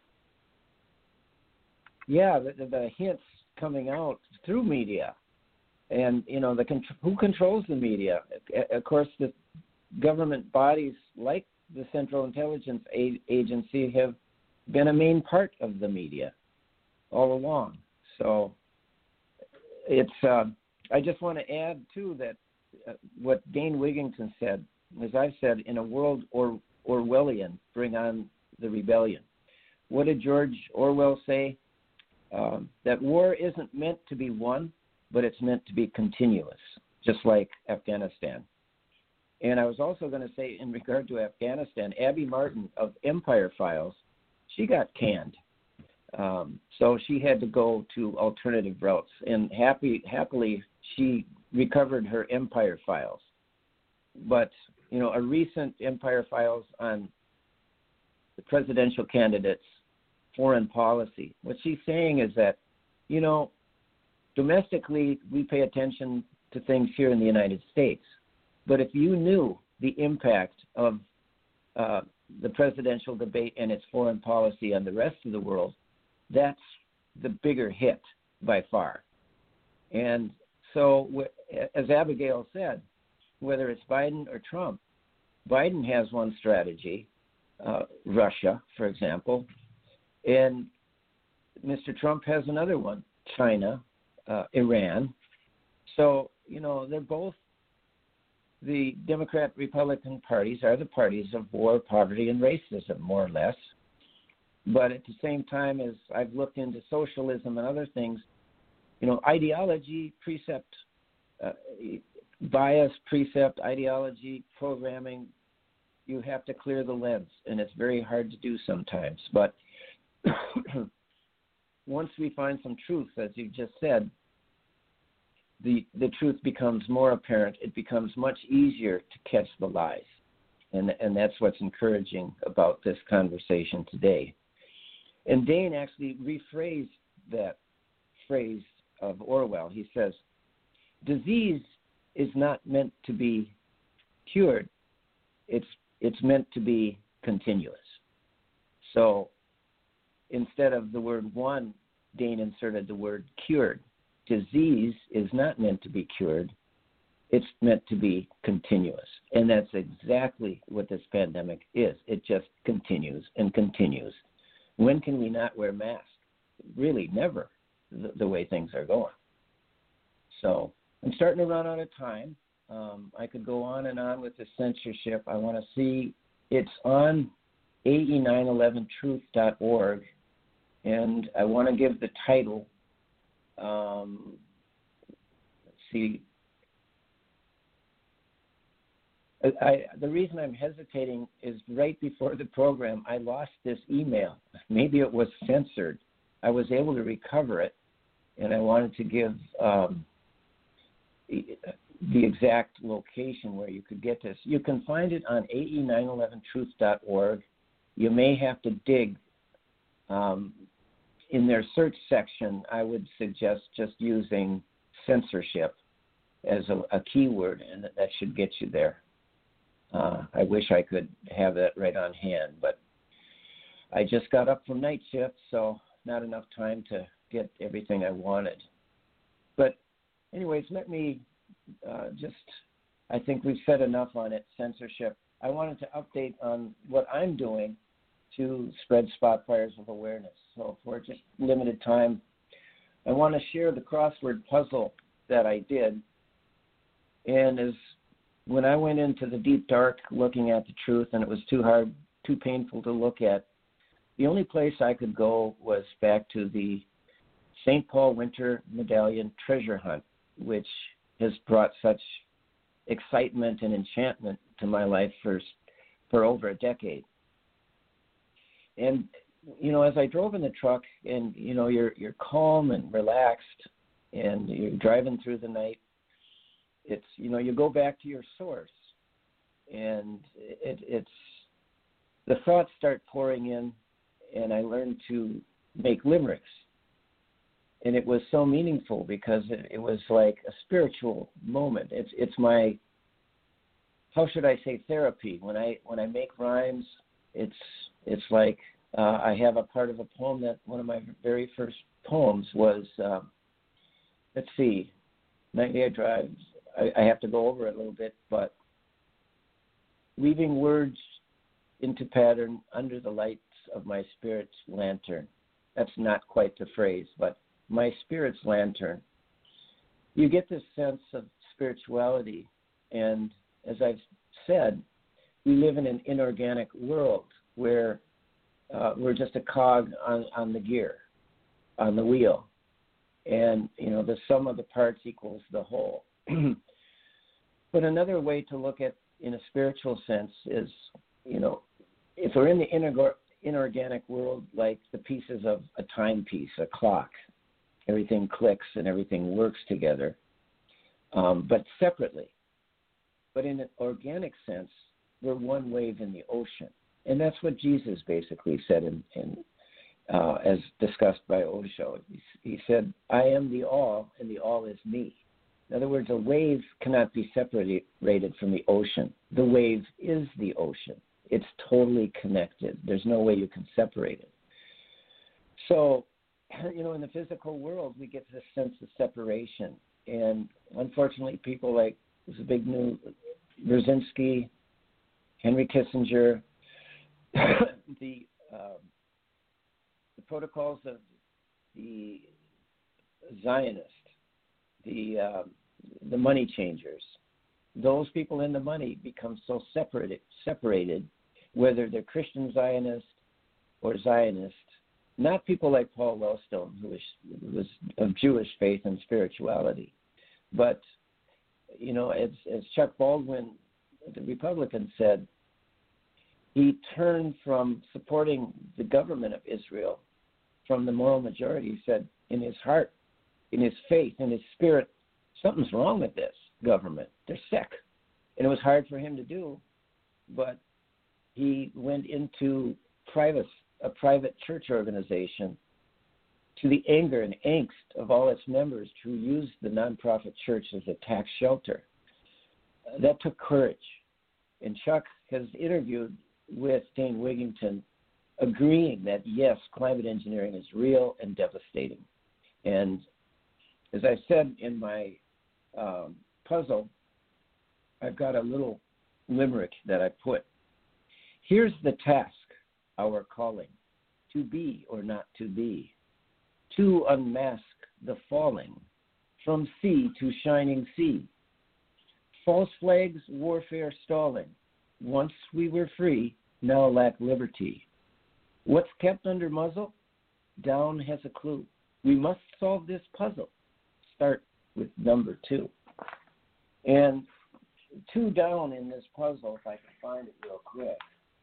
Yeah, the hints coming out through media. And, you know, who controls the media? Of course, the government bodies like the Central Intelligence Agency have been a main part of the media all along. So it's I just want to add, too, that what Dane Wigington said, as I've said, in a world Orwellian, bring on the rebellion. What did George Orwell say? That war isn't meant to be won, but it's meant to be continuous, just like Afghanistan. And I was also going to say, in regard to Afghanistan, Abby Martin of Empire Files, she got canned. So she had to go to alternative routes. And happily, she recovered her Empire Files. But, you know, a recent Empire Files on the presidential candidates' foreign policy, what she's saying is that, you know, domestically, we pay attention to things here in the United States. But if you knew the impact of the presidential debate and its foreign policy on the rest of the world, that's the bigger hit by far. And so, as Abigail said, whether it's Biden or Trump, Biden has one strategy, Russia, for example, and Mr. Trump has another one, China, Iran. So, you know, they're both, the Democrat-Republican parties are the parties of war, poverty, and racism, more or less. But at the same time, as I've looked into socialism and other things, you know, ideology, precept, bias, precept, ideology, programming, you have to clear the lens, and it's very hard to do sometimes. But once we find some truth, as you just said, the truth becomes more apparent. It becomes much easier to catch the lies. And that's what's encouraging about this conversation today. And Dane actually rephrased that phrase of Orwell. He says, disease is not meant to be cured. It's meant to be continuous. So instead of the word one, Dane inserted the word cured. Disease is not meant to be cured. It's meant to be continuous. And that's exactly what this pandemic is. It just continues and continues. When can we not wear masks? Really, never, the way things are going. So I'm starting to run out of time. I could go on and on with the censorship. I want to see, it's on AE911truth.org, and I want to give the title. Let's see. The reason I'm hesitating is right before the program, I lost this email. Maybe it was censored. I was able to recover it, and I wanted to give the exact location where you could get this. You can find it on AE911truth.org. You may have to dig. In their search section, I would suggest just using censorship as a keyword, and that should get you there. I wish I could have that right on hand, but I just got up from night shift, so not enough time to get everything I wanted. But anyways, let me I think we've said enough on it, censorship. I wanted to update on what I'm doing to spread spot fires of awareness. So for just limited time, I want to share the crossword puzzle that I did. And when I went into the deep dark looking at the truth, and it was too hard, too painful to look at, the only place I could go was back to the St. Paul Winter Medallion treasure hunt, which has brought such excitement and enchantment to my life for over a decade. And, as I drove in the truck, and, you're calm and relaxed, and you're driving through the night, it's, you go back to your source, and it's the thoughts start pouring in, and I learned to make limericks. And it was so meaningful because it was like a spiritual moment. It's my, how should I say, therapy. When I make rhymes, it's like I have a part of a poem that one of my very first poems was, let's see, Nightly I Drive. I have to go over it a little bit, but weaving words into pattern under the lights of my spirit's lantern. That's not quite the phrase, but my spirit's lantern. You get this sense of spirituality, and as I've said, we live in an inorganic world where we're just a cog on the gear, on the wheel, and the sum of the parts equals the whole. But another way to look at, in a spiritual sense, is if we're in the inorganic world, like the pieces of a timepiece, a clock, everything clicks and everything works together, but separately. But in an organic sense, we're one wave in the ocean. And that's what Jesus basically said as discussed by Osho. He said, I am the all, and the all is me. In other words, a wave cannot be separated from the ocean. The wave is the ocean. It's totally connected. There's no way you can separate it. So, in the physical world, we get this sense of separation. And unfortunately, people like Zbigniew Brzezinski, Henry Kissinger, the protocols of the Zionists, the money changers, those people in the money become so separated, whether they're Christian Zionists or Zionists. Not people like Paul Wellstone, who was of Jewish faith and spirituality, but as Chuck Baldwin, the Republican, said, he turned from supporting the government of Israel from the moral majority. He said, in his heart, in his faith, in his spirit, something's wrong with this government. They're sick. And it was hard for him to do, but he went into a private church organization to the anger and angst of all its members who used the nonprofit church as a tax shelter. That took courage. And Chuck has interviewed with Dane Wigington, agreeing that, yes, climate engineering is real and devastating. And as I said in my puzzle, I've got a little limerick that I put. Here's the task, our calling, to be or not to be, to unmask the falling, from sea to shining sea. False flags, warfare stalling. Once we were free, now lack liberty. What's kept under muzzle? Down has a clue. We must solve this puzzle. Start with number 2. And 2 down in this puzzle, if I can find it real quick.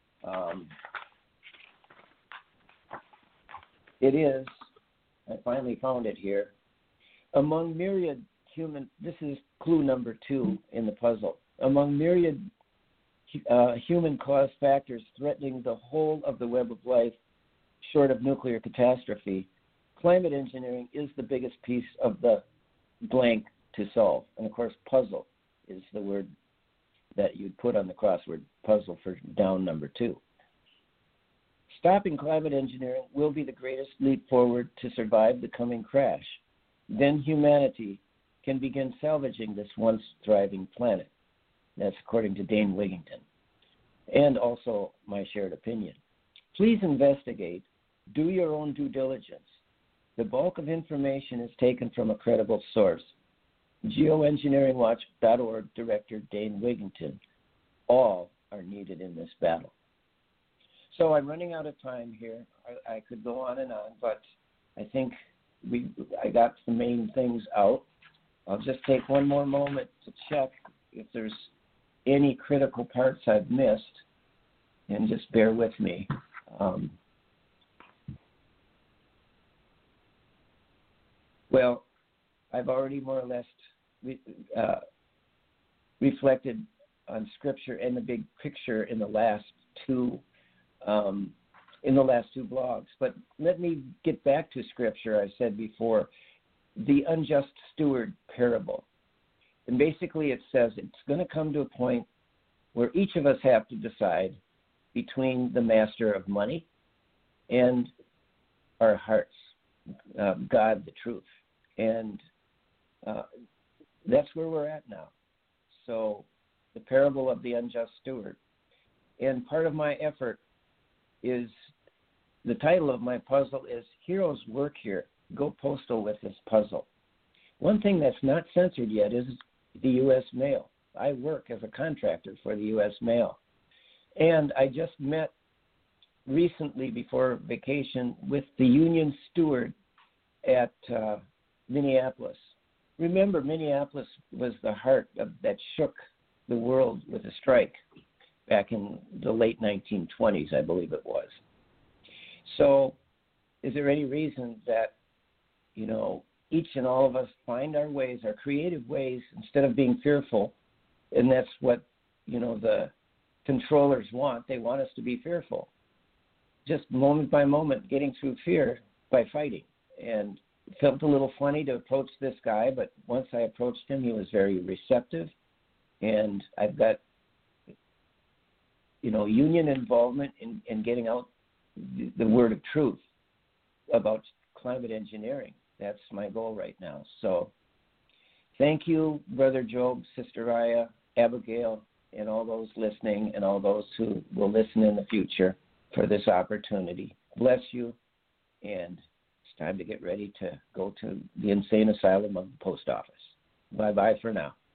It is, I finally found it here, among myriad human, this is clue number 2 in the puzzle, among myriad human-caused factors threatening the whole of the web of life, short of nuclear catastrophe, climate engineering is the biggest piece of the blank to solve. And, of course, puzzle is the word that you'd put on the crossword puzzle for down number 2. Stopping climate engineering will be the greatest leap forward to survive the coming crash. Then humanity can begin salvaging this once thriving planet. That's according to Dane Wigington. And also my shared opinion. Please investigate. Do your own due diligence. The bulk of information is taken from a credible source. Geoengineeringwatch.org Director Dane Wigington. All are needed in this battle. So I'm running out of time here. I could go on and on, but I think I got the main things out. I'll just take one more moment to check if there's any critical parts I've missed, and just bear with me. Well, I've already more or less reflected on Scripture and the big picture in the last two blogs. But let me get back to Scripture. I said before, the unjust steward parable. And basically it says it's going to come to a point where each of us have to decide between the master of money and our hearts, God, the truth. And that's where we're at now. So the parable of the unjust steward. And part of my effort is, the title of my puzzle is Heroes Work Here. Go postal with this puzzle. One thing that's not censored yet is the U.S. mail. I work as a contractor for the U.S. mail. And I just met recently before vacation with the union steward at Minneapolis. Remember, Minneapolis was the heart that shook the world with a strike back in the late 1920s, I believe it was. So is there any reason that, each and all of us find our ways, our creative ways, instead of being fearful? And that's what, the controllers want. They want us to be fearful. Just moment by moment, getting through fear by fighting. And it felt a little funny to approach this guy, but once I approached him, he was very receptive. And I've got, union involvement in getting out the word of truth about climate engineering. That's my goal right now. So thank you, Brother Job, Sister Raya, Abigail, and all those listening and all those who will listen in the future for this opportunity. Bless you, and it's time to get ready to go to the insane asylum of the post office. Bye-bye for now.